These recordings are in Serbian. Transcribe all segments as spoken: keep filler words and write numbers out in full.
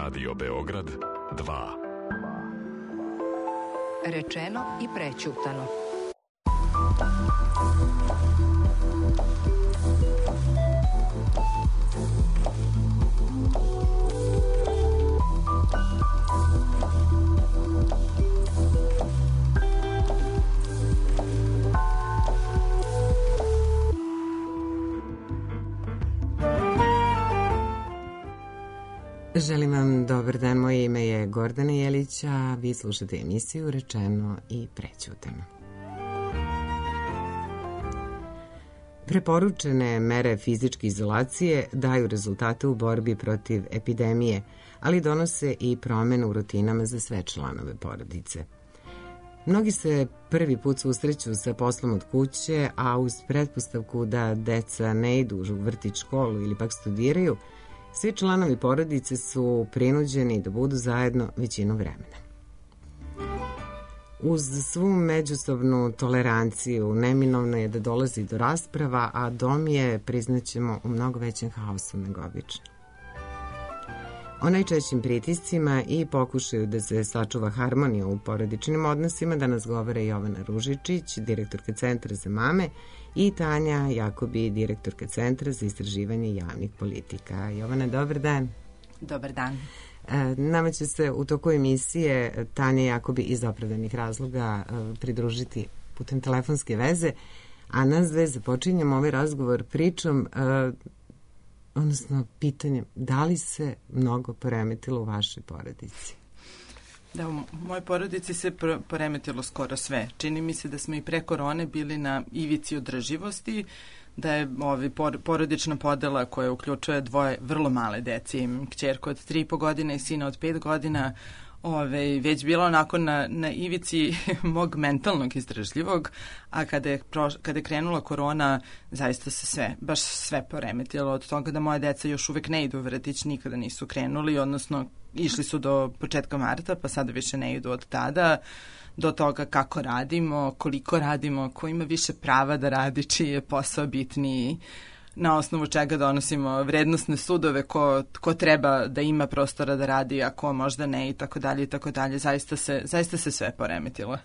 Radio Beograd dva. Rečeno i prećutano. Želim vam dobar dan, moje ime je Gordana Jelić, a vi slušate emisiju Rečeno i prećutano. Preporučene mere fizičke izolacije daju rezultate u borbi protiv epidemije, ali donose i promene u rutinama za sve članove porodice. Mnogi se prvi put susreću sa poslom od kuće, a uz pretpostavku da deca ne idu u vrtić, školu ili pak studiraju, svi članovi porodice su prinuđeni da budu zajedno većinu vremena. Uz svu međusobnu toleranciju neminovno je da dolazi do rasprava, a dom je, priznaćemo, u mnogo većem haosu nego obično. O najčešćim pritiscima i pokušaju da se sačuva harmonija u porodičnim odnosima danas govore Jovana Ružičić, direktorka Centra za mame, i Tanja Jakobi, direktorka Centra za istraživanje javnih politika. Jovana, dobar dan. Dobar dan. Nama će se u toku emisije Tanja Jakobi iz opravdanih razloga pridružiti putem telefonske veze, a nas dve započinjamo ovaj razgovor pričom, odnosno pitanjem, da li se mnogo poremetilo u vašoj porodici? Da, u mojoj porodici se poremetilo skoro sve. Čini mi se da smo i pre korone bili na ivici održivosti, da je ovi porodična podela koja uključuje dvoje vrlo male dece, imam kćerku od tri i po godina i sina od pet godina, Ove, već bila onako na, na ivici mog mentalnog izdržljivog, a kada je, proš, kada je krenula korona, zaista se sve, baš sve poremetilo, od toga da moje deca još uvek ne idu u vrtić, nikada nisu krenuli, odnosno išli su do početka marta, pa sada više ne idu od tada, do toga kako radimo, koliko radimo, ko ima više prava da radi, čiji je posao bitniji, na osnovu čega donosimo vrednostne sudove, ko, ko treba da ima prostora da radi, a ko možda ne, i tako dalje, i tako dalje. Zaista se, zaista se sve poremetilo.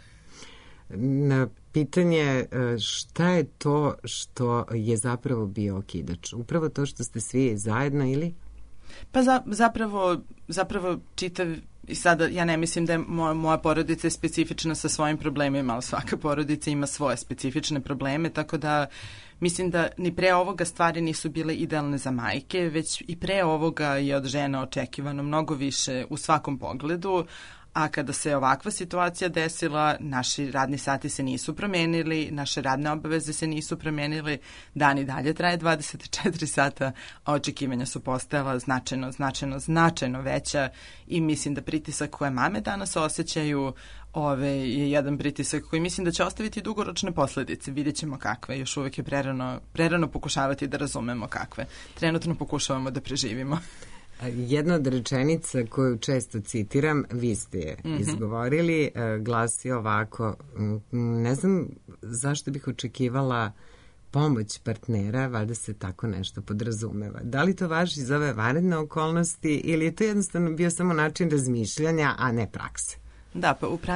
Na pitanje šta je to što je zapravo bio okidač? Upravo to što ste svi zajedno ili? Pa za, zapravo, zapravo čitav, i sada ja ne mislim da je moja, moja porodica specifična sa svojim problemima, ali svaka porodica ima svoje specifične probleme, tako da mislim da ni pre ovoga stvari nisu bile idealne za majke, već i pre ovoga je od žena očekivano mnogo više u svakom pogledu, a kada se ovakva situacija desila, naši radni sati se nisu promenili, naše radne obaveze se nisu promenili, dan i dalje traje dvadeset četiri sata, a očekivanja su postajala značajno, značajno, značajno veća i mislim da pritisak koje mame danas osjećaju ove, je jedan pritisak koji mislim da će ostaviti dugoročne posledice. Vidjet ćemo kakve, još uvek je prerano, prerano pokušavati da razumemo kakve. Trenutno pokušavamo da preživimo. Jedna od rečenica koju često citiram, vi ste je mm-hmm. izgovorili, glasi ovako, ne znam zašto bih očekivala pomoć partnera, valjda se tako nešto podrazumeva. Da li to važi za ove vanredne okolnosti ili je to jednostavno bio samo način razmišljanja, a ne prakse? Da, pa u pra...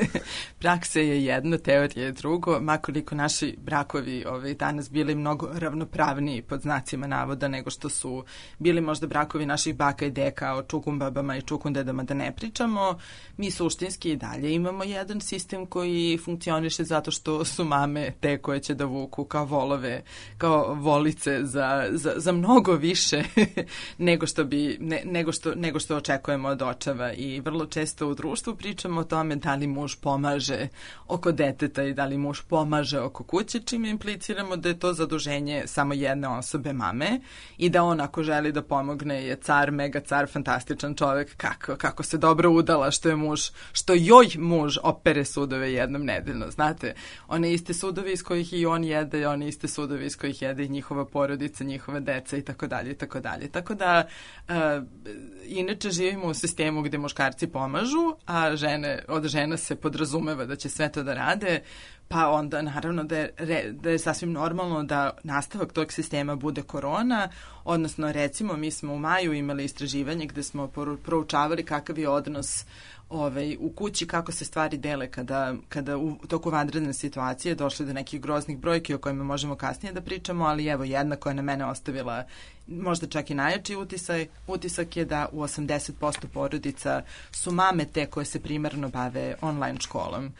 prakse je jedno, teorija je drugo, makoliko naši brakovi ovaj, danas bili mnogo ravnopravniji pod znacima navoda nego što su bili možda brakovi naših baka i deka o čukumbabama i čukundedama da ne pričamo, mi suštinski i dalje imamo jedan sistem koji funkcioniše zato što su mame te koje će da vuku kao volove, kao volice za, za, za mnogo više nego što bi, ne, nego što, nego što očekujemo od očeva i vrlo često u društvu pričamo pričamo o tome da li muž pomaže oko deteta i da li muž pomaže oko kuće, čime impliciramo da je to zaduženje samo jedne osobe, mame, i da on ako želi da pomogne je car, mega car, fantastičan čovek, kako, kako se dobro udala što je muž, što joj muž opere sudove jednom nedeljno, znate, one iste sudove iz kojih i on jede, one iste sudove iz kojih jede i njihova porodica, njihova deca i tako dalje i tako dalje. Tako da, uh, inače živimo u sistemu gde muškarci pomažu, a žene, od žena se podrazumeva podrazumeva da će sve to da rade, pa onda naravno da je, da je sasvim normalno da nastavak tog sistema bude korona, odnosno recimo mi smo u maju imali istraživanje gde smo proučavali kakav je odnos ovaj, u kući, kako se stvari dele kada, kada u toku vanredne situacije došli do nekih groznih brojki o kojima možemo kasnije da pričamo, ali evo jedna koja je na mene ostavila možda čak i najjači utisak, utisak je da u osamdeset posto porodica su mame te koje se primarno bave online školom.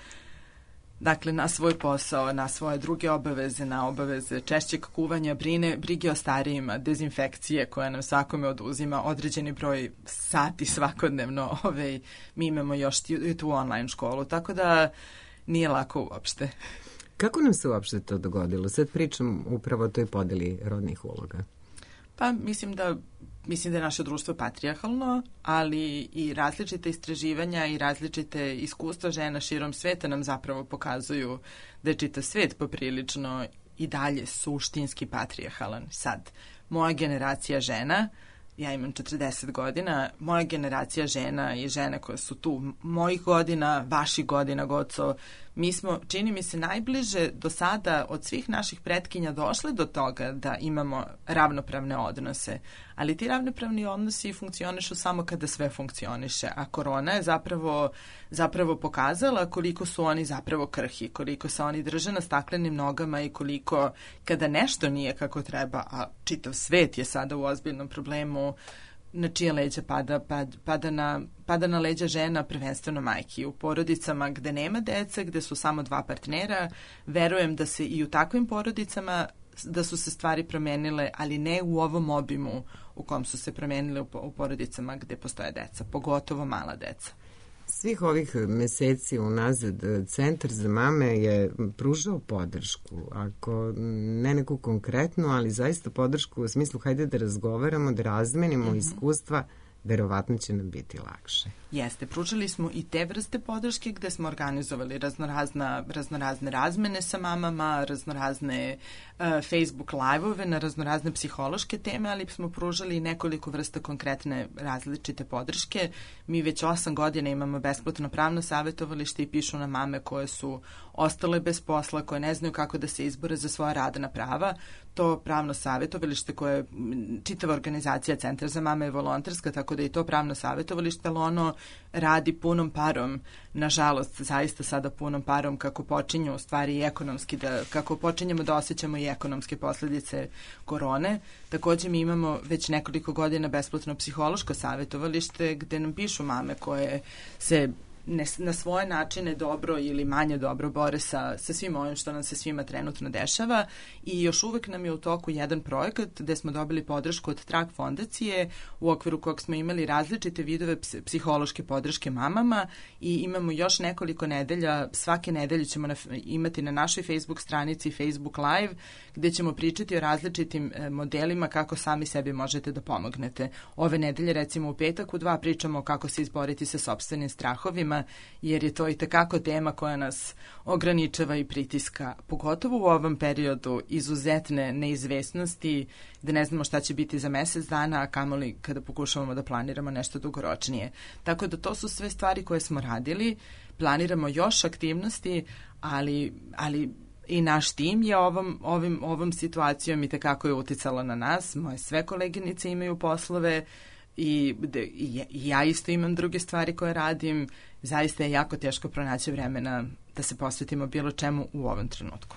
Dakle, na svoj posao, na svoje druge obaveze, na obaveze češćeg kuvanja, brine, brige o starijima, dezinfekcije koja nam svakome oduzima određeni broj sati svakodnevno. Ove, mi imamo još i tu online školu, tako da nije lako uopšte. Kako nam se uopšte to dogodilo? Sad pričam upravo o toj podeli rodnih uloga. Pa mislim da Mislim da je naše društvo patrijarhalno, ali i različite istraživanja i različite iskustva žena širom sveta nam zapravo pokazuju da je čitav svet poprilično i dalje suštinski patrijarhalan. Sad, moja generacija žena, ja imam četrdeset godina, moja generacija žena i žene koje su tu mojih godina, vaših godina, Goco, mi smo, čini mi se, najbliže do sada od svih naših pretkinja došli do toga da imamo ravnopravne odnose. Ali ti ravnopravni odnosi funkcionišu samo kada sve funkcioniše, a korona je zapravo, zapravo pokazala koliko su oni zapravo krhi, koliko se oni drže na staklenim nogama i koliko kada nešto nije kako treba, a čitav svet je sada u ozbiljnom problemu, na čije leđa pada, pad, pada, na, pada na leđa žena, prvenstveno majki. U porodicama gde nema dece, gde su samo dva partnera, verujem da se i u takvim porodicama da su se stvari promenile, ali ne u ovom obimu u kom su se promenile u, u porodicama gde postoje deca, pogotovo mala deca. Svih ovih meseci unazad Centar za mame je pružao podršku, ako ne neku konkretnu, ali zaista podršku u smislu hajde da razgovaramo, da razmenimo mm-hmm. iskustva, verovatno će nam biti lakše. Jeste, pružali smo i te vrste podrške gde smo organizovali raznorazna, raznorazne razmene sa mamama, raznorazne uh, Facebook live-ove na raznorazne psihološke teme, ali smo pružali i nekoliko vrsta konkretne različite podrške. Mi već osam godina imamo besplatno pravno savjetovalište i pišu na mame koje su ostale bez posla, koje ne znaju kako da se izbore za svoja radna prava. To pravno savjetovalište koje je čitava organizacija Centar za mame je volonterska, tako da i to pravno savjetovalište, ali ono radi punom parom, nažalost, zaista sada punom parom kako počinju u stvari i ekonomski, da, kako počinjemo da osjećamo i ekonomske posledice korone. Takođe mi imamo već nekoliko godina besplatno psihološko savjetovalište gde nam pišu mame koje se ne, na svoje načine dobro ili manje dobro bore sa, sa svim ovim što nam se svima trenutno dešava i još uvek nam je u toku jedan projekat gde smo dobili podršku od Trag fondacije u okviru kog smo imali različite vidove psihološke podrške mamama i imamo još nekoliko nedelja, svake nedelje ćemo na, imati na našoj Facebook stranici Facebook Live gde ćemo pričati o različitim modelima kako sami sebi možete da pomognete. Ove nedelje recimo u petak u dva pričamo o kako se izboriti sa sopstvenim strahovima jer je to i tekako tema koja nas ograničava i pritiska, pogotovo u ovom periodu izuzetne neizvesnosti, da ne znamo šta će biti za mesec dana, a kamoli kada pokušavamo da planiramo nešto dugoročnije. Tako da to su sve stvari koje smo radili, planiramo još aktivnosti, ali, ali i naš tim je ovom, ovim, ovom situacijom i tekako je uticala na nas. Moje sve koleginice imaju poslove, I, i, i ja isto imam druge stvari koje radim. Zaista je jako teško pronaći vremena da se posvetimo bilo čemu u ovom trenutku.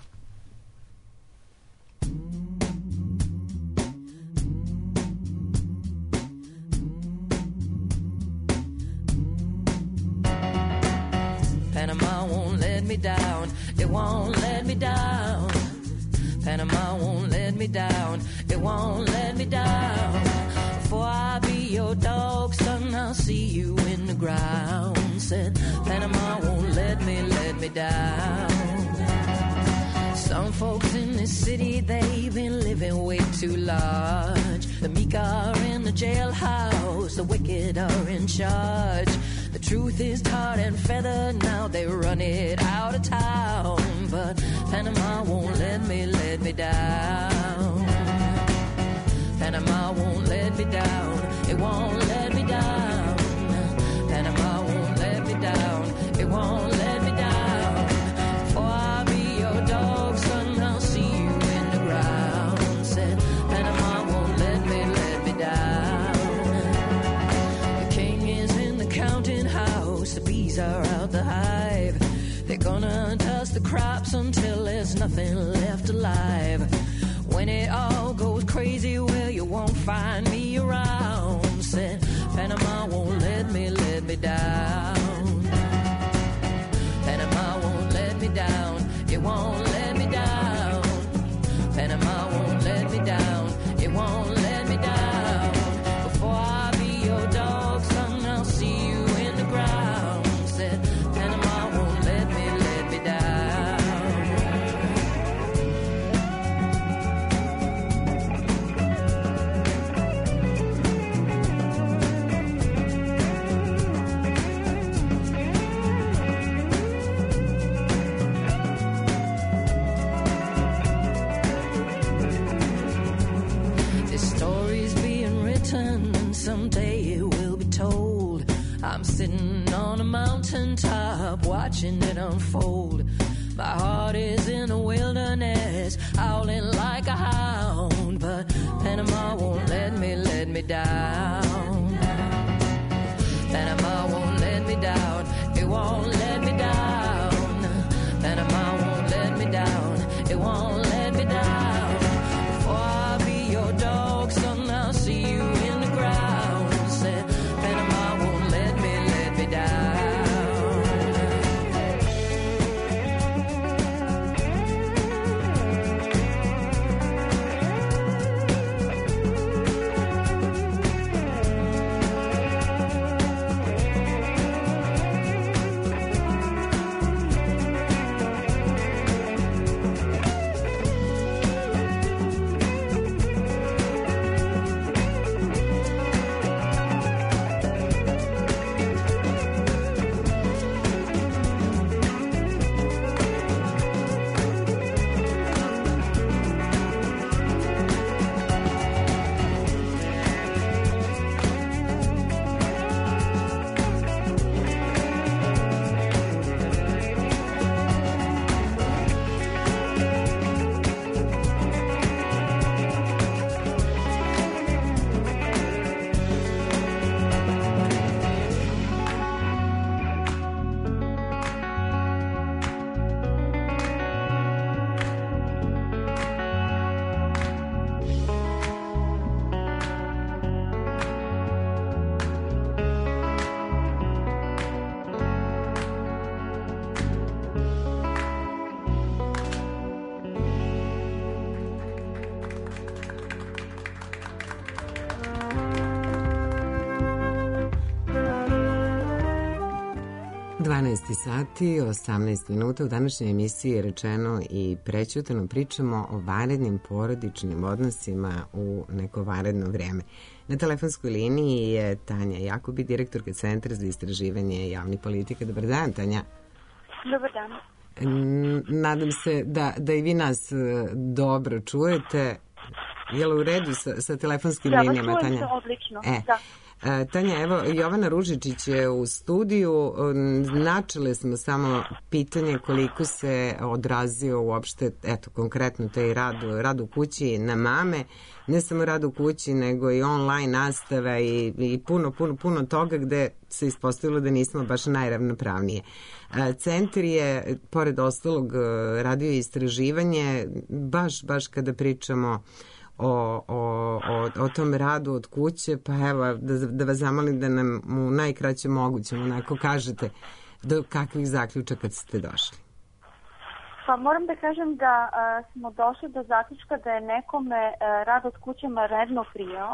Panama won't let me down, it won't let me down. Panama won't let me down, it won't let me down. Before I be your dog, son, I'll see you in the ground. Said Panama won't let me, let me down. Some folks in this city, they've been living way too large. The meek are in the jailhouse, the wicked are in charge. The truth is tarred and feathered, now they run it out of town. But Panama won't let me, let me down. Panama won't let me down, it won't let me down. Panama won't let me down, it won't let me down. hive. They're gonna dust the crops until there's nothing left alive. When it all goes crazy, well, you won't find me around. Said Panama won't let me, let me down. Panama won't let me down. It won't let me down. Panama won't let me down. It won't let me down. Before I be your dog, son, I'll see you in the ground. Said Panama won't let me, let me down. Someday it will be told. I'm sitting on a mountaintop watching it unfold. My heart is in the wilderness, howling like a hound. But Panama won't let me, let me down. Panama won't let me down. It won't let me down. Panama won't let me down. It won't let me down. Before I be your dog, son, I'll see you in the ground. dvanaest sati, osamnaest minuta. U današnjoj emisiji je rečeno i prećutano pričamo o vanrednim porodičnim odnosima u neko vanredno vreme. Na telefonskoj liniji je Tanja Jakubi, direktorka Centra za istraživanje javnih politika. Dobar dan, Tanja. Dobar dan. Nadam se da, da i vi nas dobro čujete. Je li u redu sa, sa telefonskim da, linijama, Tanja? Da, odlično, e. da. Tanja, evo, Jovana Ružičić je u studiju. Načele smo samo pitanje koliko se odrazio uopšte, eto, konkretno taj rad, rad u kući na mame. Ne samo rad u kući, nego i online nastava i, i puno, puno, puno toga gde se ispostavilo da nismo baš najravnopravnije. Centar je, pored ostalog, radio istraživanje, baš, baš kada pričamo O, o, o, o tom radu od kuće, pa evo da, da vas zamolim da nam u najkraćem mogućem onako kažete do kakvih zaključaka ste došli. Pa moram da kažem da a, smo došli do zaključka da je nekome a, rad od kuće redno prijao,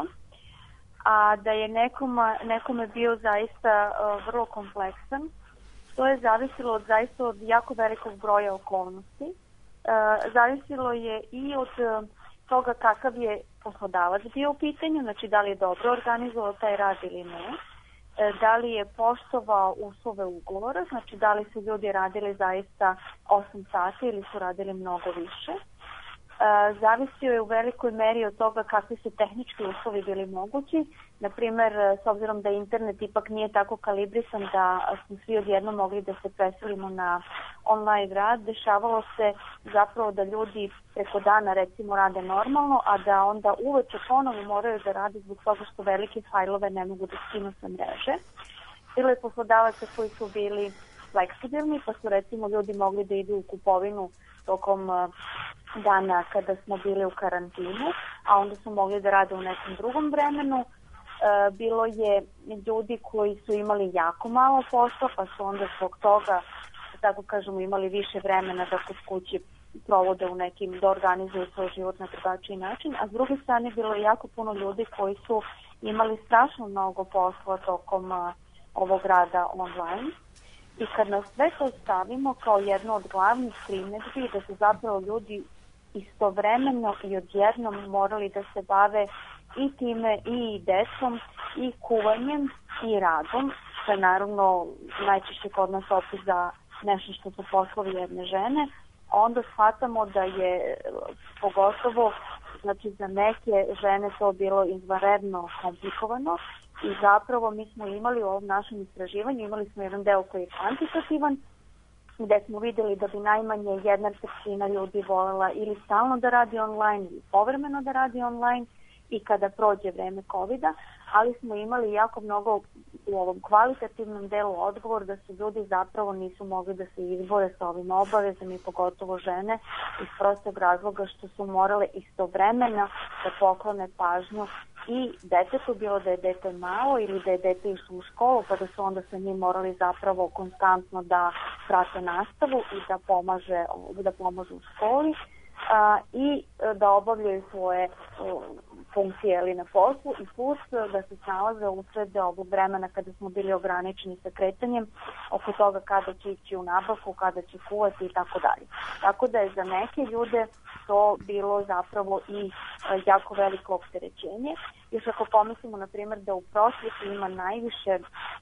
a da je nekoma, nekome bio zaista a, vrlo kompleksan. To je zavisilo od, zaista od jako velikog broja okolnosti. A, zavisilo je i od toga kakav je poslodavac bio u pitanju, znači da li je dobro organizovao taj rad ili ne, da li je poštovao uslove ugovora, znači da li su ljudi radili zaista osam sati ili su radili mnogo više. Zavisio je u velikoj meri od toga kakvi su tehnički uslovi bili mogući. Naprimer, s obzirom da internet ipak nije tako kalibrisan da smo svi odjedno mogli da se preselimo na online rad, dešavalo se zapravo da ljudi preko dana recimo rade normalno, a da onda uveče ponovo moraju da rade zbog toga što velike fajlove ne mogu da skinu sa mreže. Bilo je poslodavaca koji su bili fleksibilni, pa su recimo ljudi mogli da idu u kupovinu tokom uh, dana kada smo bili u karantinu, a onda su mogli da rade u nekom drugom vremenu. Uh, bilo je ljudi koji su imali jako malo posla, pa su onda zbog toga, tako kažemo, imali više vremena da kod kuće provode u nekim, da organizuju svoj život na drugačiji način, a s druge strane bilo je jako puno ljudi koji su imali strašno mnogo posla tokom uh, ovog rada online. I kad nas sve to stavimo kao jedno od glavnih primjedbi da su zapravo ljudi istovremeno i odjednom morali da se bave i time i decom i kuvanjem i radom, što je naravno najčešće kod nas opet za nešto što su poslovi jedne žene, onda shvatamo da je pogotovo, znači za neke žene to bilo izvanredno komplikovano i zapravo mi smo imali u ovom našem istraživanju, imali smo jedan deo koji je kvantitativan, gde smo videli da bi najmanje jedna trećina ljudi voljela ili stalno da radi online ili povremeno da radi online i kada prođe vreme kovida, ali smo imali jako mnogo u ovom kvalitativnom delu odgovor da su ljudi zapravo nisu mogli da se izbore sa ovim obavezama i pogotovo žene iz prostog razloga što su morale istovremeno da poklone pažnju i detetu, bilo da je dete malo ili da je dete išlo u školu, pa da su onda sa njim morali zapravo konstantno da prate nastavu i da pomaže, da pomažu u školi a, i da obavljaju svoje uh, funkcije ili na poslu i plus da se snalaze usred ovog vremena kada smo bili ograničeni sa kretanjem oko toga kada će ići u nabavku, kada će kuvati i tako dalje. Tako da je za neke ljude to bilo zapravo i uh, jako veliko opterećenje. Još ako pomislimo, na primjer, da u prosveti ima najviše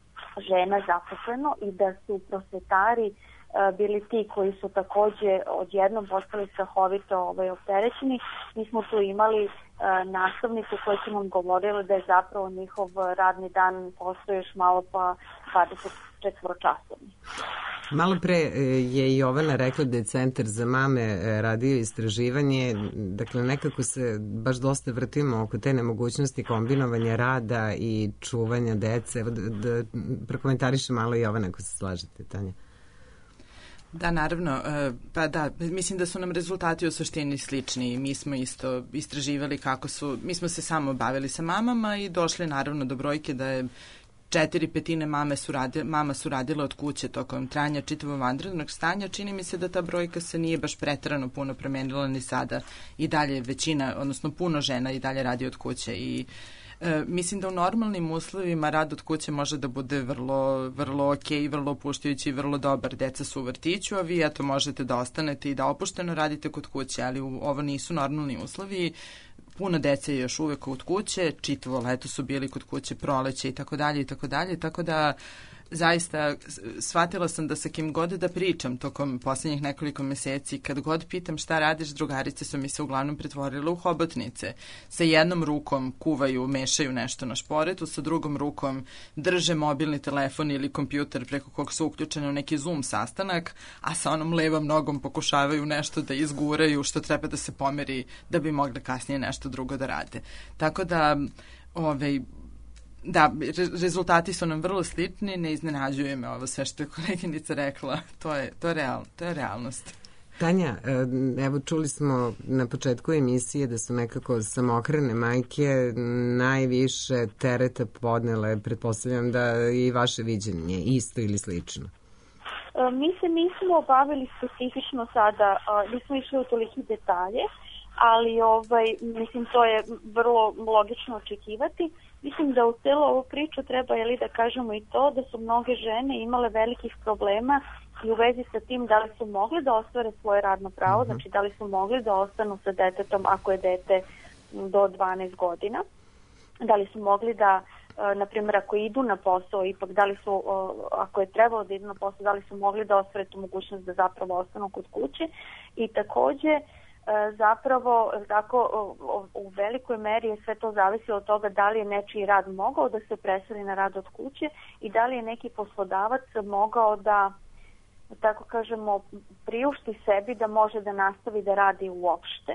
žena zaposleno i da su prosvetari uh, bili ti koji su takođe odjednom postali strahovito ovaj, opterećeni, mi smo tu imali uh, nastavnicu koja će nam govorila da je zapravo njihov radni dan postoji još malo pa dvadeset četiri časovni. Malo pre je Jovana rekla da je Centar za mame radio istraživanje, dakle nekako se baš dosta vrtimo oko te nemogućnosti kombinovanja rada i čuvanja dece. Evo da, da prokomentariše malo Jovana ako se slažete, Tanja. Da, naravno. Pa da, mislim da su nam rezultati u suštini slični. Mi smo isto istraživali kako su, mi smo se samo bavili sa mamama i došli naravno do brojke da je četiri petine mame su radile, mama su radile od kuće tokom trajanja čitavog vanrednog stanja. Čini mi se da ta brojka se nije baš preterano puno promenila ni sada. I dalje većina, odnosno puno žena i dalje radi od kuće i E, mislim da u normalnim uslovima rad od kuće može da bude vrlo, vrlo ok, vrlo opuštajući i vrlo dobar. Deca su u vrtiću, a vi eto možete da ostanete i da opušteno radite kod kuće, ali u, ovo nisu normalni uslovi. Puno dece je još uvek kod kuće, čitavo leto su bili kod kuće, proleće i tako dalje i tako dalje, tako da zaista shvatila sam da sa kim god da pričam tokom poslednjih nekoliko meseci, kad god pitam šta radiš, drugarice su mi se uglavnom pretvorile u hobotnice. Sa jednom rukom kuvaju, mešaju nešto na šporetu, sa drugom rukom drže mobilni telefon ili kompjuter preko kog su uključene u neki Zoom sastanak, a sa onom levom nogom pokušavaju nešto da izguraju što treba da se pomeri da bi mogli kasnije nešto drugo da rade. Tako da, ovaj, da, re, rezultati su nam vrlo slični, ne iznenađuje me ovo sve što je koleginica rekla, to je, to je, real, to je realnost. Tanja, evo čuli smo na početku emisije da su nekako samohrane majke najviše tereta podnele, pretpostavljam da i vaše viđenje isto ili slično. Mi se nismo bavili specifično sada, nismo išli u toliki detalje, ali ovaj, mislim to je vrlo logično očekivati. Mislim da u celu ovu priču treba jeli, da kažemo i to da su mnoge žene imale velikih problema i u vezi sa tim da li su mogli da ostvare svoje radno pravo, mm-hmm. znači da li su mogli da ostanu sa detetom ako je dete do dvanaest godina, da li su mogli da, na primjer, ako idu na posao, ipak da li su, ako je trebalo da idu na posao, da li su mogli da ostvare tu mogućnost da zapravo ostanu kod kuće i takođe zapravo tako u velikoj meri je sve to zavisilo od toga da li je nečiji rad mogao da se preseli na rad od kuće i da li je neki poslodavac mogao da, tako kažemo, priušti sebi da može da nastavi da radi uopšte.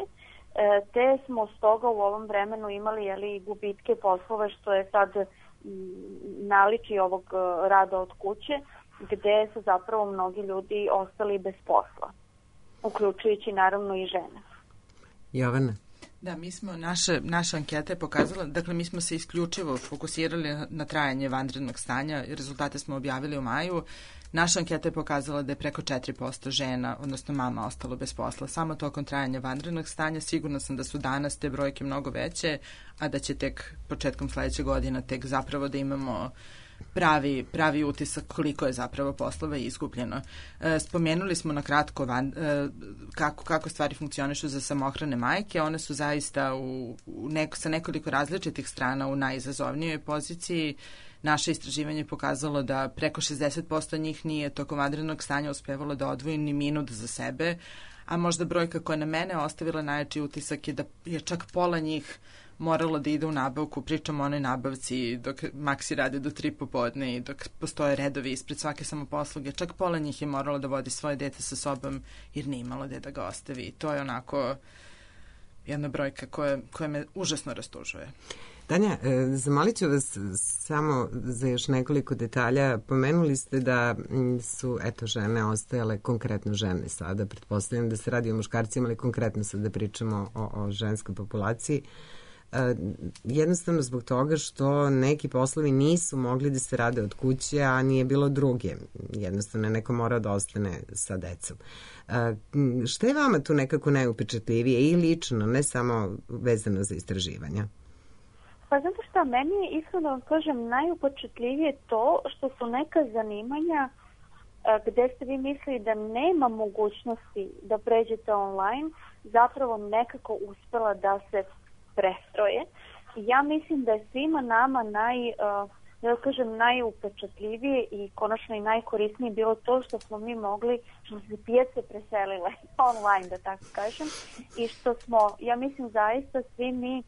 Te smo stoga u ovom vremenu imali jeli, gubitke poslove što je sad naliči ovog rada od kuće, gde su zapravo mnogi ljudi ostali bez posla, uključujući naravno i žene. Jovana? Da, mi smo, naše, naša anketa je pokazala, dakle mi smo se isključivo fokusirali na, na trajanje vanrednog stanja, rezultate smo objavili u maju. Naša anketa je pokazala da je preko četiri posto žena, odnosno mama, ostalo bez posla. Samo tokom trajanja vanrednog stanja. Sigurno sam da su danas te brojke mnogo veće, a da će tek početkom sledeće godine tek zapravo da imamo pravi, pravi utisak koliko je zapravo poslova izgubljeno. E, spomenuli smo na kratko van, e, kako, kako stvari funkcionišu za samohrane majke. One su zaista u, u neko, sa nekoliko različitih strana u najizazovnijoj poziciji. Naše istraživanje je pokazalo da preko šezdeset posto njih nije tokom vanrednog stanja uspevalo da odvoji ni minut za sebe, a možda brojka koja na mene ostavila najjači utisak je da je čak pola njih moralo da ide u nabavku, pričamo o onoj nabavci dok Maksi radi do tri popodne i dok postoje redovi ispred svake samoposluge, čak pola njih je moralo da vodi svoje dete sa sobom jer nije imalo gde da ga ostavi. I to je onako jedna brojka koja, koja me užasno rastužuje. Tanja, zamolit ću vas samo za još nekoliko detalja. Pomenuli ste da su, eto, žene ostajale, konkretno žene sada, pretpostavljam da se radi o muškarcima, ali konkretno sad da pričamo o, o ženskoj populaciji. Jednostavno zbog toga što neki poslovi nisu mogli da se rade od kuće, a nije bilo druge. Jednostavno neko mora da ostane sa decom. Šta je vama tu nekako najupečatljivije i lično, ne samo vezano za istraživanja? Pa zato što meni je, iskreno vam kažem, najupečatljivije to što su neka zanimanja gde ste vi mislili da nema mogućnosti da pređete online, zapravo nekako uspela da se prestroje. Ja mislim da je svima nama naj, da kažem, najupečatljivije i konačno i najkorisnije bilo to što smo mi mogli, što smo se pijace preselile online, da tako kažem, i što smo, ja mislim, zaista svi mi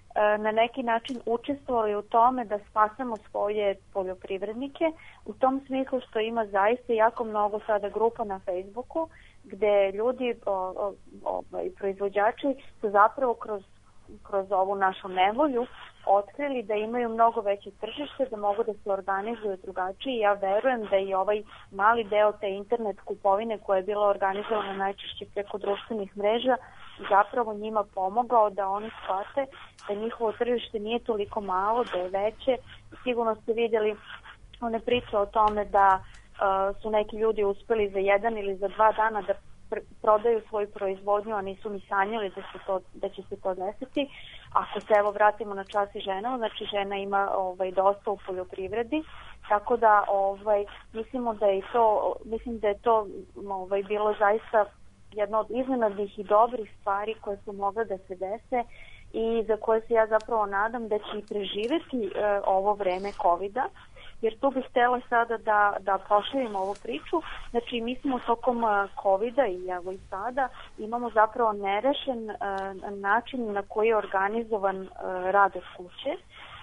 na neki način učestvovali u tome da spasamo svoje poljoprivrednike, u tom smislu što ima zaista jako mnogo sada grupa na Facebooku gde ljudi, o, o, o, proizvođači su zapravo kroz kroz ovu našu nevolju otkrili da imaju mnogo veće tržište, da mogu da se organizuju drugačije. Ja verujem da i ovaj mali deo te internet kupovine koja je bila organizovana najčešće preko društvenih mreža zapravo njima pomogao da oni shvate da njihovo tržište nije toliko malo, da je veće. Sigurno ste vidjeli one priče o tome da uh, su neki ljudi uspeli za jedan ili za dva dana da prodaju svoju proizvodnju, a nisu ni sanjali da, se to, da će se to desiti. Ako se evo vratimo na čas i žena, znači žena ima ovaj, dosta u poljoprivredi, tako da ovaj, mislimo da je to, mislim da je to ovaj, bilo zaista jedna od iznenadnih i dobrih stvari koje su mogle da se dese i za koje se ja zapravo nadam da će i preživeti e, ovo vreme kovida. Jer tu bih htjela sada da, da proširim ovu priču. Znači, mi smo tokom kovida i evo i sada imamo zapravo nerešen uh, način na koji je organizovan uh, rad od kuće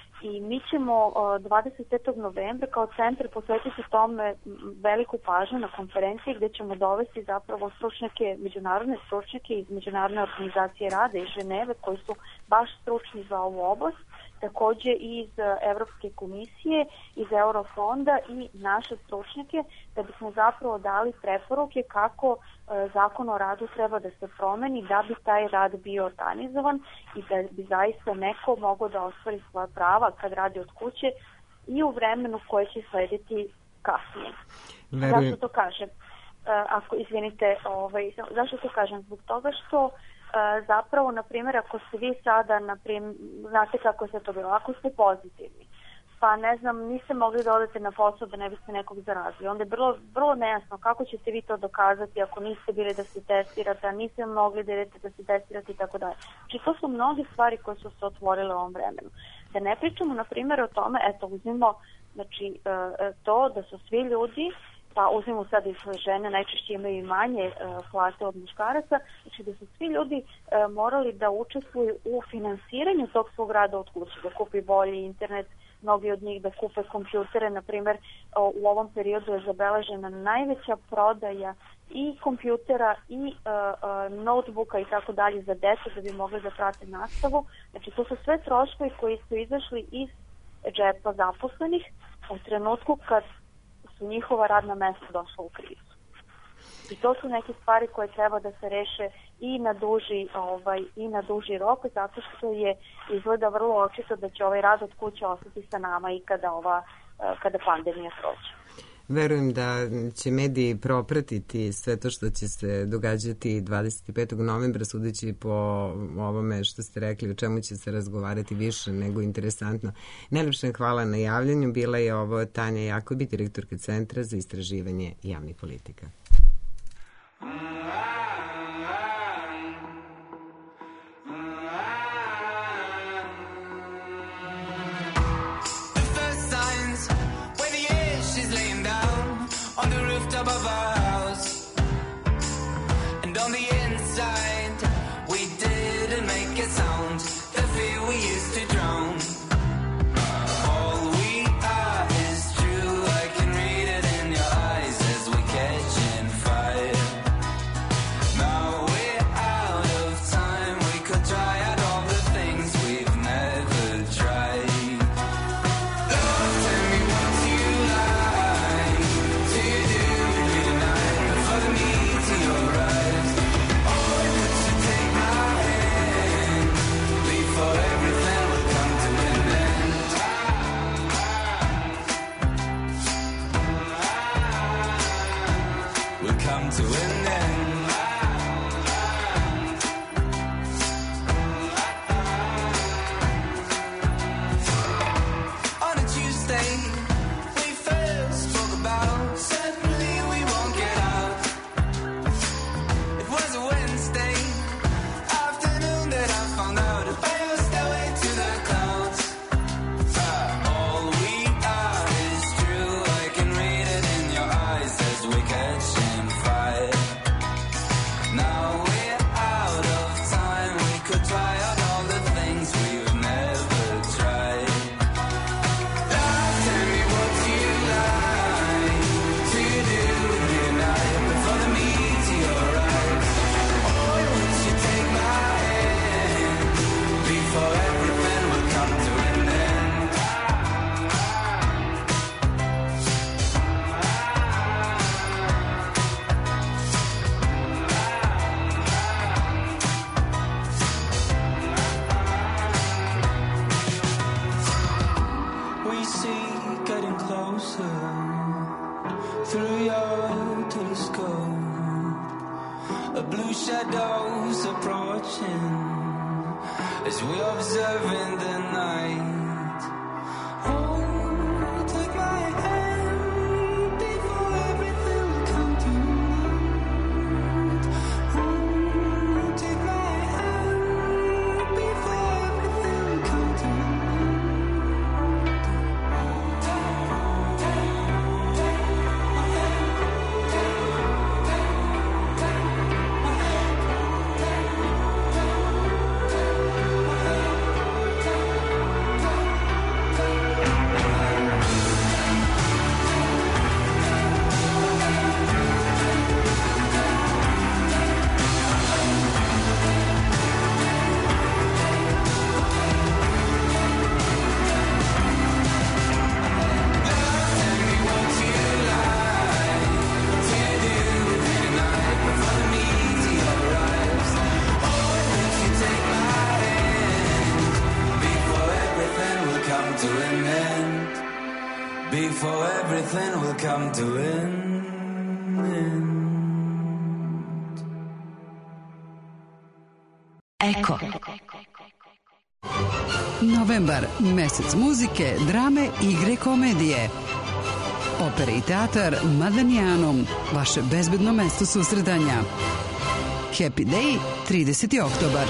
i mi ćemo uh, dvadeset petog novembra kao centar posvetiti tome veliku pažnju na konferenciji gde ćemo dovesti zapravo stručnjake, međunarodne stručnjake iz Međunarodne organizacije rada iz Ženeve koji su baš stručni za ovu oblast, takođe i iz Evropske komisije, iz Eurofonda i naše stručnjake da bismo zapravo dali preporuke kako e, zakon o radu treba da se promeni da bi taj rad bio organizovan i da bi zaista neko mogao da ostvari svoja prava kad radi od kuće i u vremenu koje će slediti kasnije. Verujem. Zašto to kažem? E, ako, izvinite, ovaj, zašto to kažem? Zbog toga što Uh, zapravo, na primjer, ako ste vi sada, na primjer, znate kako se to bilo, ako ste pozitivni, pa ne znam, niste mogli da odete na posao da ne biste nekog zarazili, onda je vrlo, vrlo nejasno kako ćete vi to dokazati ako niste bili da se testirate, a niste mogli da idete da se testirate i tako dalje. Znači, to su mnoge stvari koje su se otvorile u ovom vremenu. Da ne pričamo, na primjer, o tome, eto, uzmimo, znači, uh, to da su svi ljudi, pa uzmimo sad i svoje žene, najčešće imaju i manje uh, plate od muškaraca, znači da su svi ljudi uh, morali da učestvuju u finansiranju tog svog rada od kuće, da kupi bolji internet, mnogi od njih da kupe kompjutere, na primjer uh, u ovom periodu je zabeležena najveća prodaja i kompjutera i uh, uh, notebooka i tako dalje za decu da bi mogli da prate nastavu. Znači to su sve troškovi koji su izašli iz džepa zaposlenih u trenutku kad su njihova radna mesta došla u krizu. I to su neke stvari koje treba da se reše i na duži, ovaj, i na duži rok, zato što je izgleda vrlo očito da će ovaj rad od kuće ostati sa nama i kada, ova, kada pandemija prođe. Verujem da će mediji propratiti sve to što će se događati dvadeset petog novembra, sudeći po ovome što ste rekli, o čemu će se razgovarati više nego interesantno. Najlepše hvala na javljanju. Bila je ovo Tanja Jakobi, direktorka Centra za istraživanje javnih politika. Above our house, and on the inside we didn't make a sound. The fear we used to drown. All we are is true. I can read it in your eyes as we catch in fire. Now we're out of time. We could try out all the things we've never tried. Love, tell me what you like to do. To an end. On a Tuesday, we first talk about certainly we won't get out. It was a Wednesday afternoon that I found out about your stairway to the clouds. Uh, all we are is true. I can read it in your eyes as we catch in fire. Now we're out of time. We could try out all the things we've never tried. Love, tell me what you like to do tonight before the meteor rise. Oh, would you take my hand before everything will come to an end? We see getting closer through your telescope. A blue shadows approaching as we observe in the night. Oh, take my hand before everything will come to light. Oh, take my hand before everything will come to light. Before everything will come to an end. Eko. Novembar, mesec muzike, drame, igre, komedije. Opera i teatar Madanijanum, vaše bezbedno mesto susretanja. Happy Day, trideseti oktobar.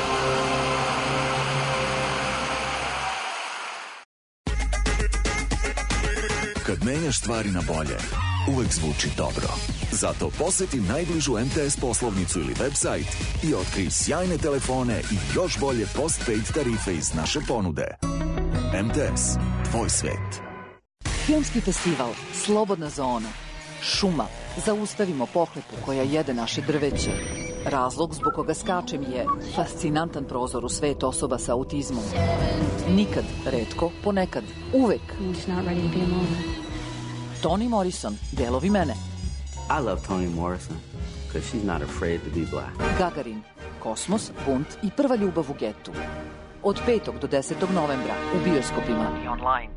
Kad menjaš stvari na bolje, uvek zvuči dobro. Zato poseti najbližu M T S poslovnicu ili website i otkrij sjajne telefone i još bolje postpaid tarife iz naše ponude. M T S, tvoj svet. Filmski festival Slobodna zona. Šuma. Zaustavimo pohlepu koja jede naše drveće. Razlog zbog koga skačem je fascinantan prozor u svet osoba sa autizmom. Nikad, retko, ponekad, uvek. Toni Morrison, Delovi mene. I love Toni Morrison because she's not afraid to be black. Gagarin, Kosmos, bunt i prva ljubav u getu. Od petog do desetog novembra u bioskopima i online.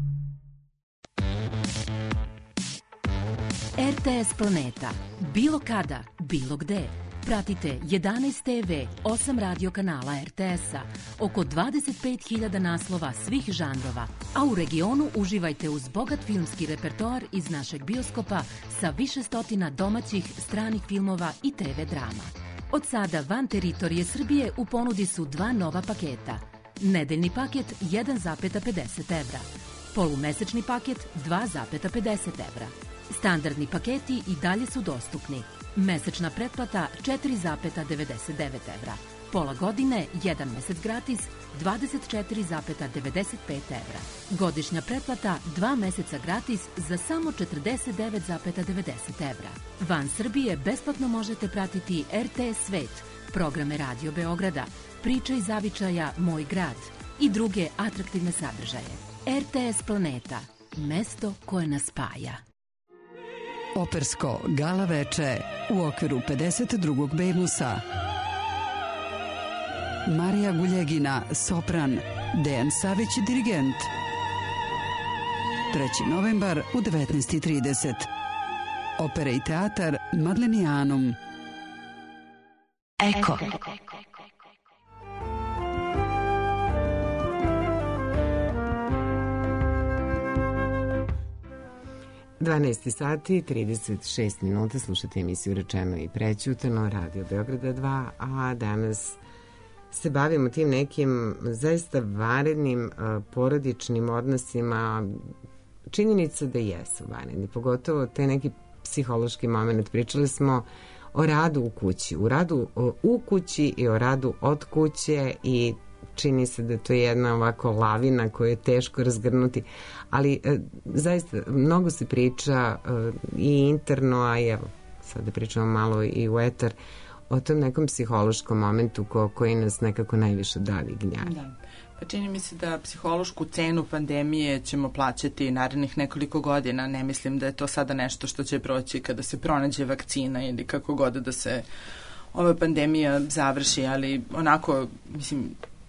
R T S Planeta. Bilo kada, bilo gde. Pratite jedanaest te ve, osam radio kanala R T S-a, oko dvadeset pet hiljada naslova svih žanrova, a u regionu uživajte uz bogat filmski repertoar iz našeg bioskopa sa više stotina domaćih, stranih filmova i te ve drama. Od sada van teritorije Srbije u ponudi su dva nova paketa. Nedeljni paket jedan zarez pedeset evra, polumesečni paket dva zarez pedeset evra. Standardni paketi i dalje su dostupni. Mesečna pretplata četiri zarez devedeset devet evra. Pola godine, jedan mesec gratis, dvadeset četiri zarez devedeset pet evra. Godišnja pretplata, dva meseca gratis za samo četrdeset devet zarez devedeset evra. Van Srbije besplatno možete pratiti R T S Svet, programe Radio Beograda, Priče iz zavičaja Moj grad i druge atraktivne sadržaje. R T S Planeta, mesto koje nas spaja. Opersko gala veče u okviru pedeset drugog Bemusa. Marija Guljegina, sopran, Dejan Savić, dirigent. treći novembar u devetnaest i trideset. Opera i teatar Madlenijanum. Eko. dvanaest sati, trideset šest minuta, slušate emisiju Rečeno i prećutano, Radio Beograda dva, a danas se bavimo tim nekim zaista vanrednim uh, porodičnim odnosima. Činjenica da jesu vanredni, pogotovo taj neki psihološki moment. Pričali smo o radu u kući, u radu uh, u kući i o radu od kuće i čini se da to je jedna ovako lavina koju je teško razgrnuti, ali e, zaista mnogo se priča e, i interno, a evo sad da pričamo malo i u etar o tom nekom psihološkom momentu ko, koji nas nekako najviše davi gnjavi. Da. Pa čini mi se da psihološku cenu pandemije ćemo plaćati narednih nekoliko godina. Ne mislim da je to sada nešto što će proći kada se pronađe vakcina ili kako god da se ova pandemija završi, ali onako, mislim,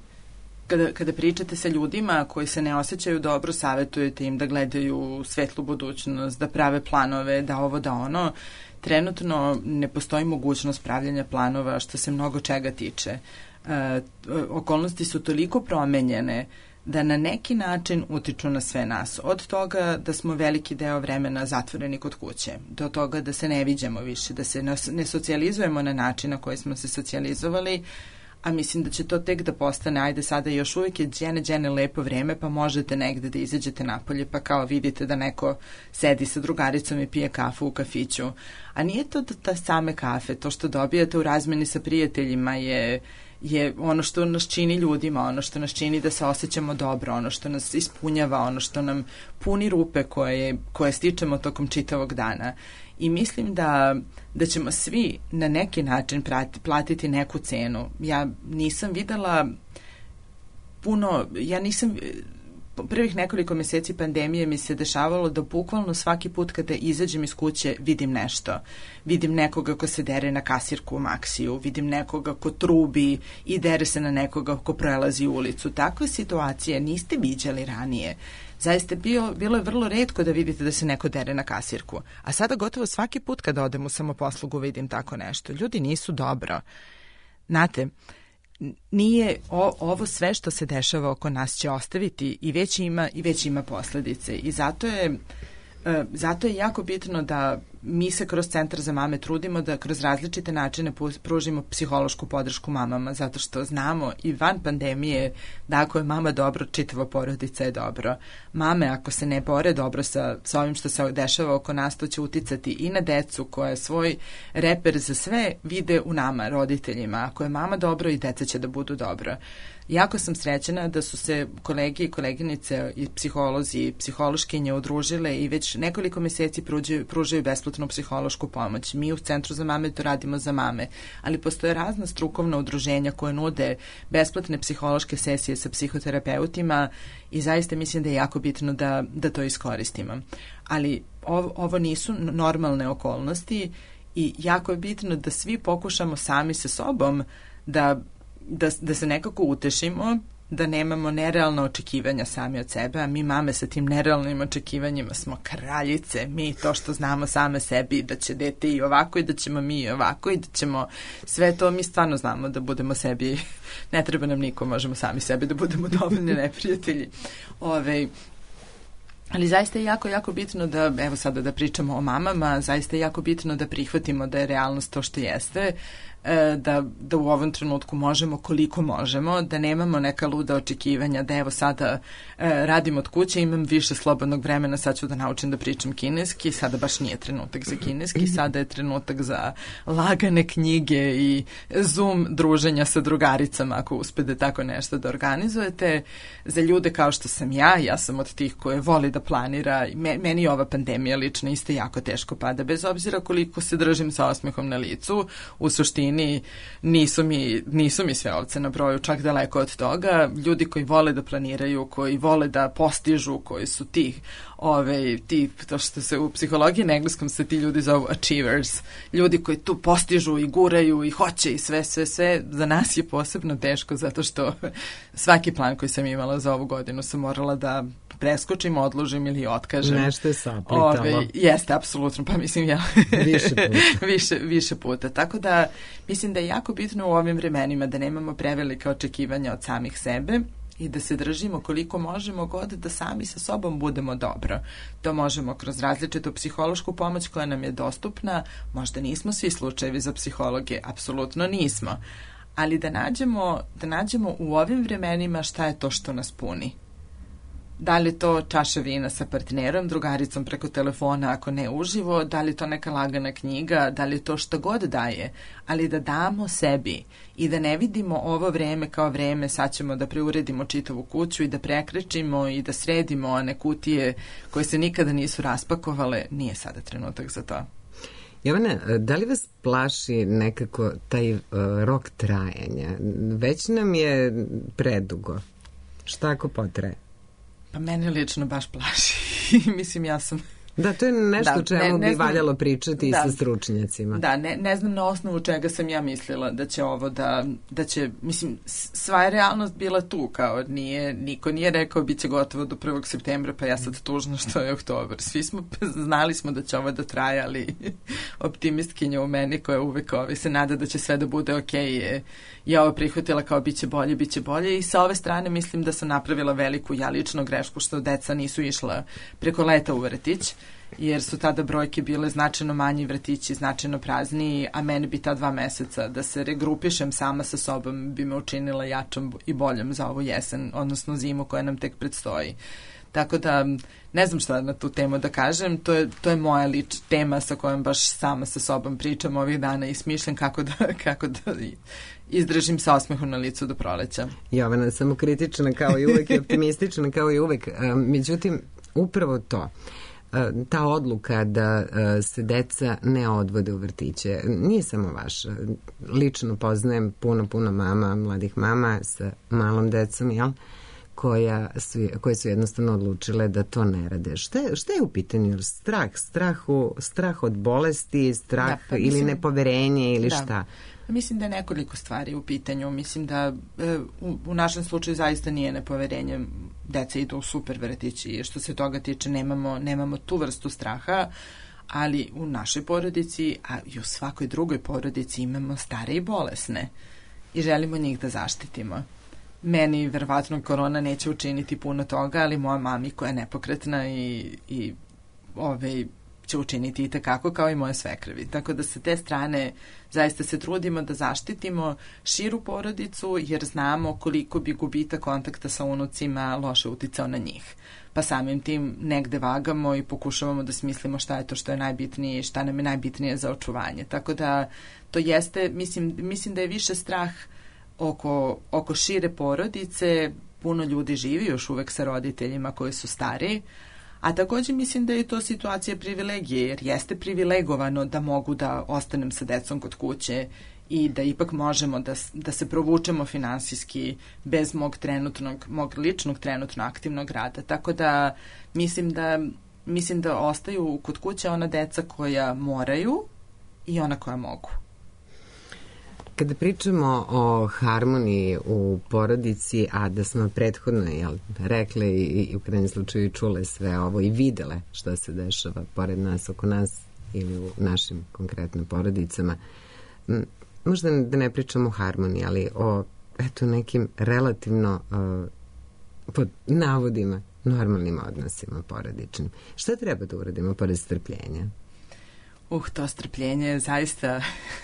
Kada, kada pričate sa ljudima koji se ne osjećaju dobro, savjetujete im da gledaju svetlu budućnost, da prave planove, da ovo, da ono. Trenutno ne postoji mogućnost pravljanja planova što se mnogo čega tiče. E, okolnosti su toliko promenjene da na neki način utiču na sve nas. Od toga da smo veliki deo vremena zatvoreni kod kuće, do toga da se ne viđamo više, da se ne socijalizujemo na način na koji smo se socijalizovali, a mislim da će to tek da postane, ajde sada još uvijek je džene, džene lepo vreme, pa možete negde da izađete napolje, pa kao vidite da neko sedi sa drugaricom i pije kafu u kafiću. A nije to da ta same kafe, to što dobijate u razmeni sa prijateljima je, je ono što nas čini ljudima, ono što nas čini da se osjećamo dobro, ono što nas ispunjava, ono što nam puni rupe koje, koje stičemo tokom čitavog dana. I mislim da, da ćemo svi na neki način prati, platiti neku cenu. Ja nisam videla puno, ja nisam, prvih nekoliko meseci pandemije mi se dešavalo da bukvalno svaki put kada izađem iz kuće vidim nešto. Vidim nekoga ko se dere na kasirku u Maksiju, vidim nekoga ko trubi i dere se na nekoga ko prelazi ulicu. Takve situacije niste viđali ranije. Zaista bio, bilo je vrlo retko da vidite da se neko dere na kasirku. A sada gotovo svaki put kada odem u samoposlugu vidim tako nešto. Ljudi nisu dobro. Znate, nije o, ovo sve što se dešava oko nas će ostaviti i već ima, i već ima posledice. I zato je, e, zato je jako bitno da mi se kroz Centar za mame trudimo da kroz različite načine pružimo psihološku podršku mamama, zato što znamo i van pandemije da ako je mama dobro, čitava porodica je dobro. Mame, ako se ne bore dobro sa, sa ovim što se dešava oko nas, to će uticati i na decu koja svoj reper za sve vide u nama, roditeljima. Ako je mama dobro, i deca će da budu dobro. Jako sam srećena da su se kolege i koleginice i psiholozi i psihološkinje udružile i već nekoliko meseci pružaju, pružaju besplatnu besplatnu psihološku pomoć. Mi u Centru za mame to radimo za mame, ali postoje razna strukovna udruženja koje nude besplatne psihološke sesije sa psihoterapeutima i zaista mislim da je jako bitno da, da to iskoristimo. Ali ovo, ovo nisu normalne okolnosti i jako je bitno da svi pokušamo sami sa sobom da, da, da se nekako utešimo, da nemamo nerealna očekivanja sami od sebe, a mi mame sa tim nerealnim očekivanjima smo kraljice, mi to što znamo same sebi, da će dete i ovako i da ćemo mi i ovako i da ćemo sve to, mi stvarno znamo da budemo sebi, ne treba nam niko, možemo sami sebi da budemo dovoljni neprijatelji. Ove, ali zaista je jako, jako bitno da, evo sada da pričamo o mamama, zaista je jako bitno da prihvatimo da je realnost to što jeste, da, da u ovom trenutku možemo koliko možemo, da nemamo neka luda očekivanja, da evo sada e, radim od kuće, imam više slobodnog vremena, sad ću da naučim da pričam kineski, sada baš nije trenutak za kineski, sada je trenutak za lagane knjige i Zoom druženja sa drugaricama, ako uspede tako nešto da organizujete. Za ljude kao što sam ja, ja sam od tih koje voli da planira, meni ova pandemija lično isto jako teško pada, bez obzira koliko se držim sa osmehom na licu, u suštini nisu mi, nisu mi sve ovce na broju, čak daleko od toga. Ljudi koji vole da planiraju, koji vole da postižu, koji su ti, ove, ti to što se u psihologiji na engleskom se ti ljudi zovu achievers, ljudi koji tu postižu i guraju i hoće i sve, sve, sve, za nas je posebno teško zato što svaki plan koji sam imala za ovu godinu sam morala da preskočim, odložim ili otkažem. Nešto je saplitalo. Ove, jeste, apsolutno, pa mislim ja. Više puta. više, više puta. Tako da mislim da je jako bitno u ovim vremenima da nemamo prevelika očekivanja od samih sebe i da se držimo koliko možemo god da sami sa sobom budemo dobro. To možemo kroz različitu psihološku pomoć koja nam je dostupna. Možda nismo svi slučajevi za psihologe, apsolutno nismo. Ali da nađemo, da nađemo u ovim vremenima šta je to što nas puni. Da li to čaša vina sa partnerom, drugaricom preko telefona ako ne uživo, da li to neka lagana knjiga, da li to šta god daje, ali da damo sebi i da ne vidimo ovo vreme kao vreme, sad ćemo da preuredimo čitavu kuću i da prekrečimo i da sredimo one kutije koje se nikada nisu raspakovale, nije sada trenutak za to. Jovana, da li vas plaši nekako taj uh, rok trajanja? Već nam je predugo. Šta ako potraje? Pa mene lično baš plaši. Mislim, ja sam... Da, to je nešto da, čemu ne, ne bi znam, valjalo pričati da, i sa stručnjacima. Da, ne, ne znam na osnovu čega sam ja mislila da će ovo da, da će, mislim, sva je realnost bila tu, kao nije, niko nije rekao bit će gotovo do prvog septembra, pa ja sad tužno što je oktobar. Svi smo, znali smo da će ovo da traje, ali optimistkinja u meni koja uvek ovi se nada da će sve da bude okej, je, je ovo prihvatila kao bit će bolje, bit će bolje i sa ove strane mislim da sam napravila veliku ja lično grešku što deca nisu išla preko leta u vrtić, jer su tada brojke bile značajno manji, vrtići značajno prazniji, a meni bi ta dva meseca da se regrupišem sama sa sobom bi me učinila jačom i boljom za ovu jesen, odnosno zimu koja nam tek predstoji. Tako da ne znam šta na tu temu da kažem, to je, to je moja lič tema sa kojom baš sama sa sobom pričam ovih dana i smišljam kako da, kako da izdržim sa osmehom na licu do proleća. Jovana, samo kritična kao i uvek i optimistična kao i uvek. Međutim, upravo to, ta odluka da se deca ne odvode u vrtiće, nije samo vaša. Lično poznajem puno, puno mama, mladih mama sa malom decom, jel? Koja su, koje su jednostavno odlučile da to ne rade. Šta je, šta je u pitanju? Strah, strah, u, strah od bolesti, strah da, pa mislim, ili nepoverenje ili da. šta? Mislim da je nekoliko stvari u pitanju. Mislim da e, u, u našem slučaju zaista nije nepoverenje. Deca idu u super vrtići i što se toga tiče nemamo, nemamo tu vrstu straha, ali u našoj porodici, a i u svakoj drugoj porodici imamo stare i bolesne i želimo njih da zaštitimo. Meni verovatno korona neće učiniti puno toga, ali moja mami koja je nepokretna i, i ove, će učiniti i tekako kao i moje svekrvi. Tako da sa te strane zaista se trudimo da zaštitimo širu porodicu jer znamo koliko bi gubitak kontakta sa unucima loše uticao na njih. Pa samim tim negde vagamo i pokušavamo da smislimo šta je to što je najbitnije i šta nam je najbitnije za očuvanje. Tako da to jeste, mislim, mislim da je više strah Oko, oko šire porodice. Puno ljudi živi još uvek sa roditeljima koji su stari, A takođe mislim da je to situacija privilegije, jer jeste privilegovano da mogu da ostanem sa decom kod kuće i da ipak možemo da, da se provučemo finansijski bez mog trenutnog, mog ličnog trenutno aktivnog rada. Tako da mislim da, mislim da ostaju kod kuće ona deca koja moraju i ona koja mogu. Kada pričamo o harmoniji u porodici, a da smo prethodno jel, rekle i, i u krajnjem slučaju čule sve ovo i videle što se dešava pored nas, oko nas ili u našim konkretno porodicama, možda da ne pričamo o harmoniji, ali o eto, nekim relativno uh, pod navodima normalnim odnosima porodičnim. Šta treba da uradimo pored strpljenja? Uh, to strpljenje je zaista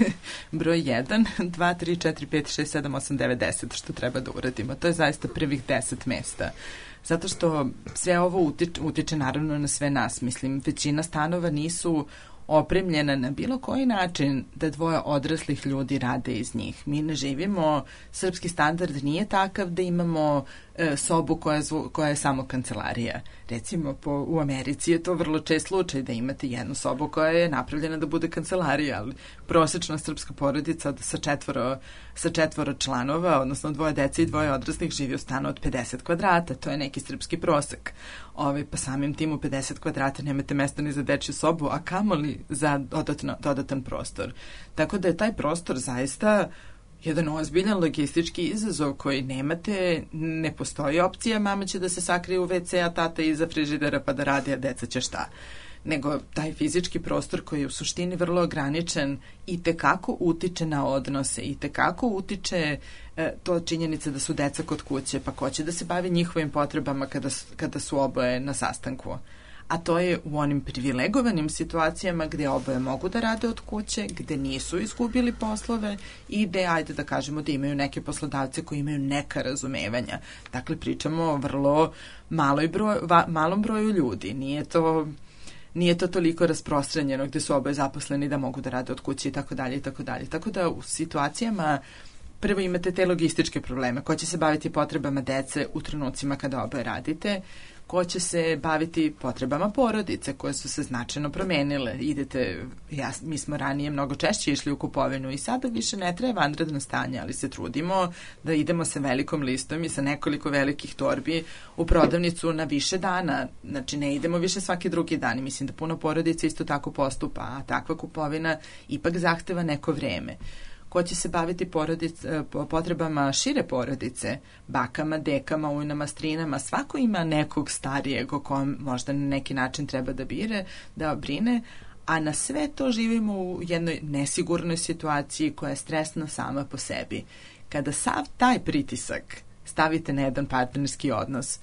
broj jedan, dva, tri, četiri, pet, šest, sedam, osam, devet, deset što treba da uradimo. To je zaista prvih deset mesta. Zato što sve ovo utiče, utiče naravno na sve nas. Mislim, većina stanova nisu opremljena na bilo koji način da dvoje odraslih ljudi rade iz njih. Mi ne živimo, srpski standard nije takav da imamo e, sobu koja, zvu, koja je samo kancelarija. Recimo, po, u Americi je to vrlo čest slučaj da imate jednu sobu koja je napravljena da bude kancelarija, ali prosečna srpska porodica sa četvoro, sa četvoro članova, odnosno dvoje dece i dvoje odraslih živi u stanu od pedeset kvadrata. To je neki srpski prosek. Ove, pa samim tim u pedeset kvadrata nemate mesta ni za dečju sobu, a kamoli za dodatno, dodatan prostor. Tako da je taj prostor zaista jedan ozbiljan logistički izazov koji nemate, ne postoji opcija, mama će da se sakrije u ve ce, a tata iza frižidera pa da radi, a deca će šta. Nego taj fizički prostor koji je u suštini vrlo ograničen i tekako utiče na odnose, i tekako utiče e, to činjenica da su deca kod kuće, pa ko će da se bavi njihovim potrebama kada, kada su oboje na sastanku. A to je u onim privilegovanim situacijama gde oboje mogu da rade od kuće, gde nisu izgubili poslove i gde, ajde da kažemo, da imaju neke poslodavce koji imaju neka razumevanja. Dakle, pričamo o vrlo maloj broj, va, malom broju ljudi. Nije to... Nije to toliko rasprostranjeno gde su oboje zaposleni da mogu da rade od kuće i tako dalje i tako dalje. Tako da u situacijama prvo imate te logističke probleme. Ko će se baviti potrebama dece u trenucima kada oboje radite? Ko će se baviti potrebama porodice koje su se značajno promenile? Idete, ja, mi smo ranije mnogo češće išli u kupovinu i sada više ne treba vanredno stanje, ali se trudimo da idemo sa velikom listom i sa nekoliko velikih torbi u prodavnicu na više dana. Znači ne idemo više svaki drugi dan i mislim da puno porodica isto tako postupa, a takva kupovina ipak zahteva neko vreme. Ko će se baviti porodic, potrebama šire porodice, bakama, dekama, ujnama, strinama, svako ima nekog starijeg o kom možda na neki način treba da bire, da brine, a na sve to živimo u jednoj nesigurnoj situaciji koja je stresna sama po sebi. Kada sav taj pritisak stavite na jedan partnerski odnos,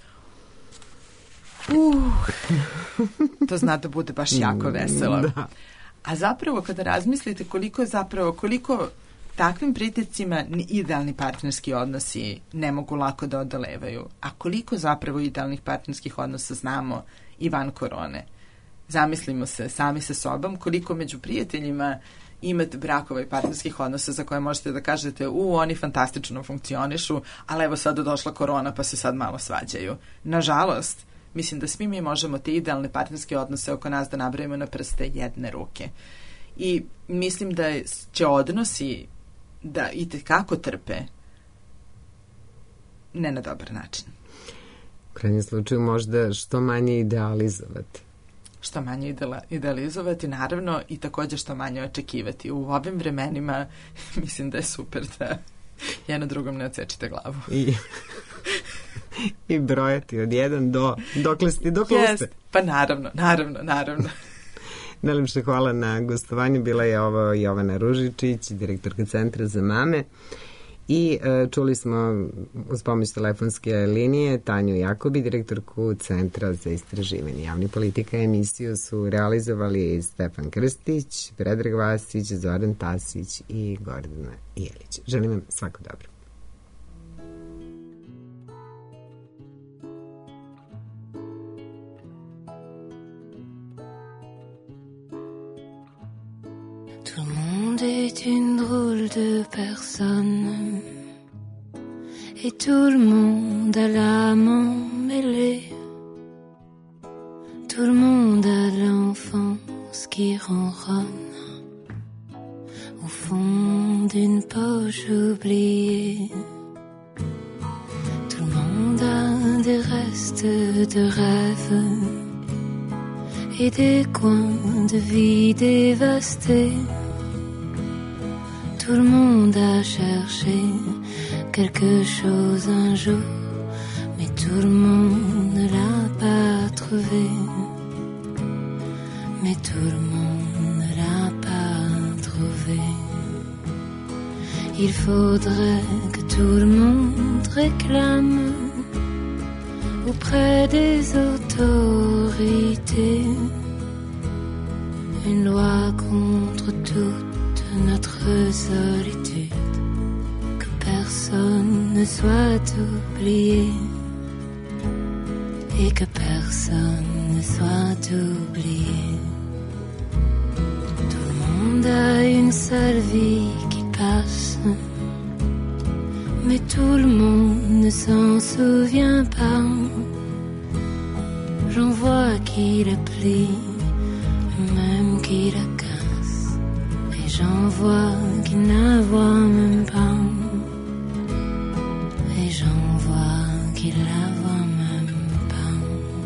uh, to zna da bude baš jako veselo. Da. A zapravo kada razmislite koliko je zapravo, koliko takvim pritiscima idealni partnerski odnosi ne mogu lako da odolevaju. A koliko zapravo idealnih partnerskih odnosa znamo i van korone. Zamislimo se sami sa sobom koliko među prijateljima imate brakova i partnerskih odnosa za koje možete da kažete u, oni fantastično funkcionišu, ali evo sad došla korona pa se sad malo svađaju. Nažalost, mislim da svi mi možemo te idealne partnerske odnose oko nas da nabrojimo na prste jedne ruke. I mislim da će odnosi da i tekako trpe ne na dobar način. U krajnjem slučaju možda što manje idealizovati. Što manje idealizovati, naravno, i također što manje očekivati. U ovim vremenima mislim da je super da jedno drugom ne odsečite glavu. I, i brojati od jedan do dokle ste, dokle yes, ste. Pa naravno, naravno, naravno. Najlepše hvala na gostovanju. Bila je ovo Jovana Ružičić, direktorka Centra za mame. I e, čuli smo uz pomoć telefonske linije Tanju Jakobi, direktorku Centra za istraživanje javnih politika. Emisiju su realizovali Stefan Krstić, Predrag Vasić, Zoran Tasić i Gordana Jelić. Želim vam svako dobro. Tout le monde est une drôle de personne et tout le monde a l'âme emmêlée. Tout le monde a l'enfance qui ronronne au fond d'une poche oubliée. Tout le monde a des restes de rêves et des coins de vie dévastés. Tout le monde a cherché quelque chose un jour, mais tout le monde ne l'a pas trouvé. Mais tout le monde ne l'a pas trouvé. Il faudrait que tout le monde réclame auprès des autorités une loi contre toute notre solitude, que personne ne soit oublié et que personne ne soit oublié. Tout le monde a une seule vie qui passe, mais tout le monde ne s'en souvient pas. J'en vois qui la plie, même qui la casse, et j'en vois qui ne voit même pas, et j'en vois qui la voit même pas.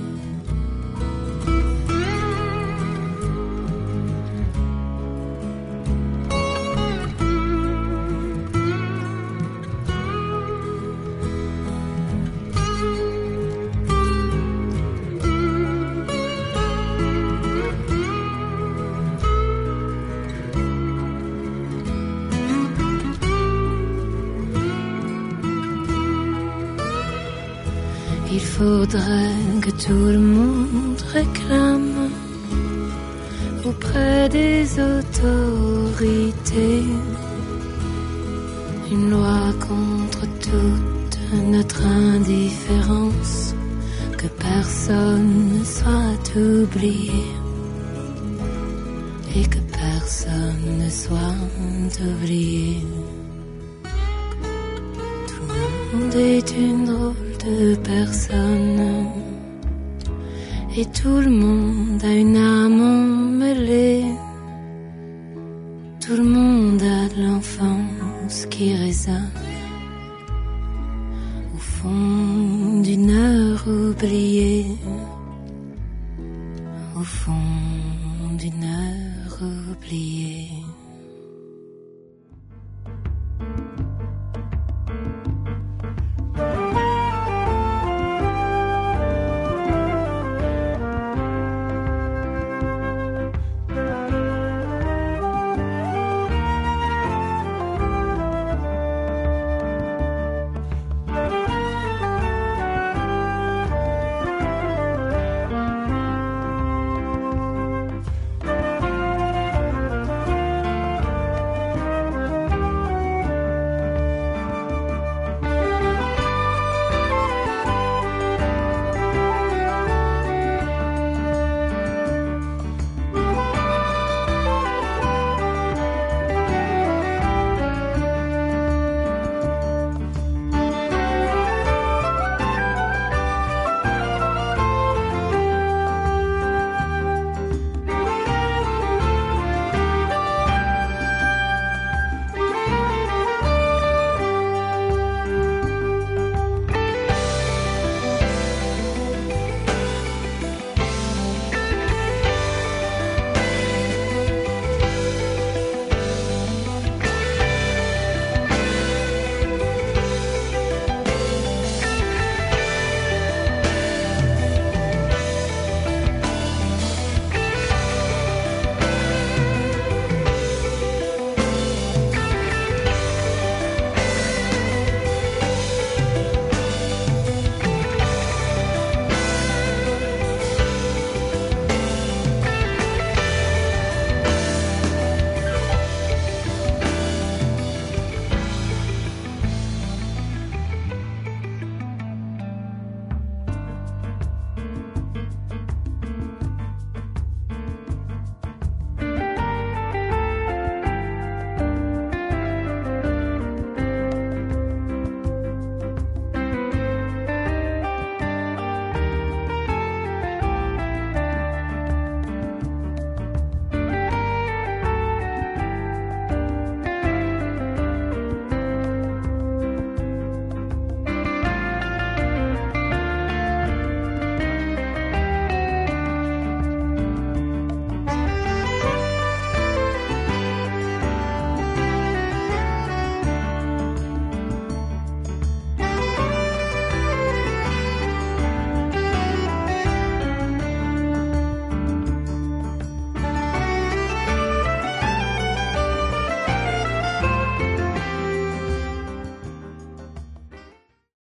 Il faudrait que tout le monde réclame auprès des autorités une loi contre toute notre indifférence, que personne ne soit oublié et que personne ne soit oublié. Tout le monde est une drôle de personne et tout le monde a une âme emmêlée. Tout le monde a de l'enfance qui résonne au fond d'une heure oubliée.